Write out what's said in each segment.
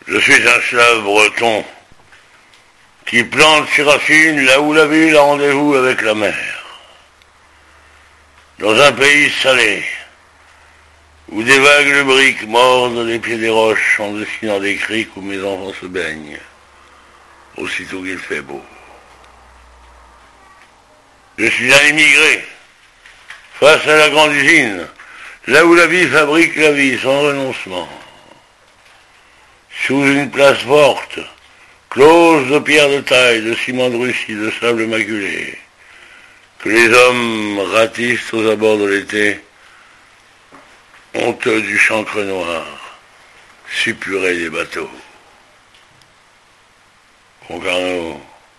Je suis un slave breton qui plante ses racines là où la ville a rendez-vous avec la mer. Dans un pays salé, où des vagues lubriques mordent les pieds des roches en dessinant des criques où mes enfants se baignent, aussitôt qu'il fait beau. Je suis un immigré, face à la grande usine, là où la vie fabrique la vie sans renoncement. Sous une place forte, close de pierres de taille, de ciment de Russie, de sable maculé, que les hommes ratissent aux abords de l'été, honteux du chancre noir, suppurés des bateaux. Concarneau,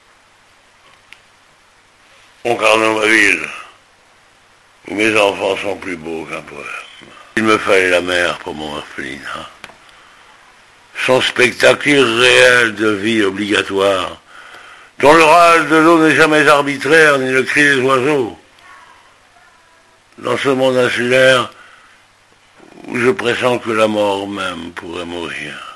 ma ville, où mes enfants sont plus beaux qu'un poème. Il me fallait la mer pour mon orphelinat. Son spectacle irréel de vie obligatoire, dont le râle de l'eau n'est jamais arbitraire, ni le cri des oiseaux. Dans ce monde insulaire, où je pressens que la mort même pourrait mourir.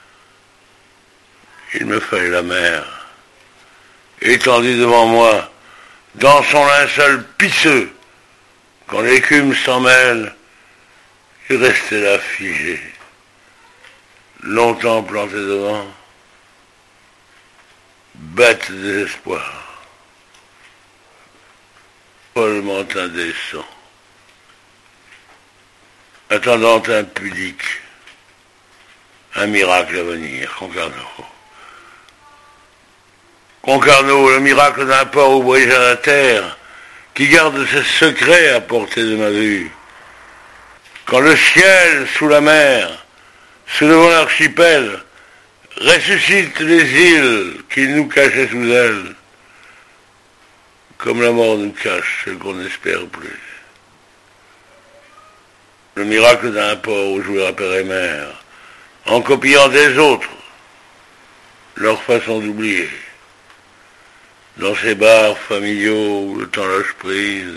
Il me fallait la mer, étendue devant moi, dans son linceul pisseux. Quand l'écume s'en mêle, il restait là figé, longtemps planté devant, bête de désespoir, follement indécent, attendant impudique un miracle à venir. Concarneau, le miracle d'un port où brille la terre, qui garde ses secrets à portée de ma vue. Quand le ciel, sous la mer, soulevant l'archipel, ressuscite les îles qu'il nous cachait sous elles, comme la mort nous cache ce qu'on n'espère plus. Le miracle d'un port où jouera père et mère, en copiant des autres leur façon d'oublier. Dans ces bars familiaux où le temps lâche prise,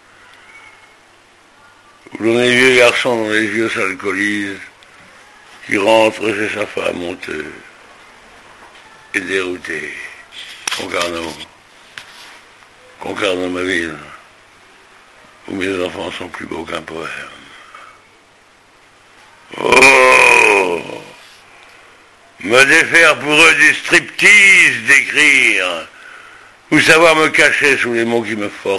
où l'on est vieux garçon dont les yeux s'alcoolisent, qui rentre chez sa femme honteux et dérouté. Concarneau ma ville, où mes enfants sont plus beaux qu'un poème. Oh, me défaire pour eux du striptease d'écrire, ou savoir me cacher sous les mots qui me forcent,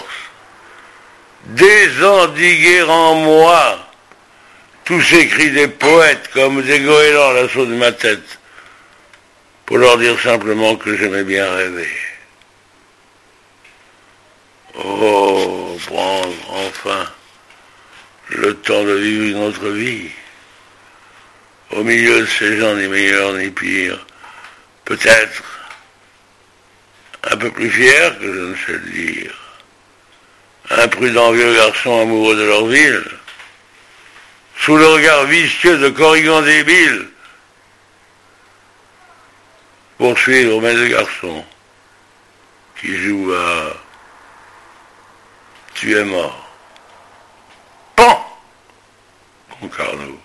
désendiguer en moi tous ces cris des poètes comme des goélands à l'assaut de ma tête, pour leur dire simplement que j'aimais bien rêver. Oh, prendre enfin le temps de vivre une autre vie, au milieu de ces gens ni meilleurs ni pires, peut-être un peu plus fiers que je ne sais le dire, imprudents vieux garçons amoureux de leur ville, sous le regard vicieux de corrigans débiles, poursuivre mes deux garçons qui jouent à tu es mort. Pan! Concarneau,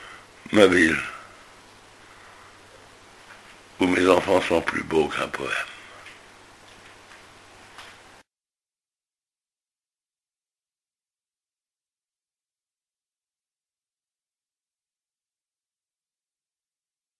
ma ville, où mes enfants sont plus beaux qu'un poème.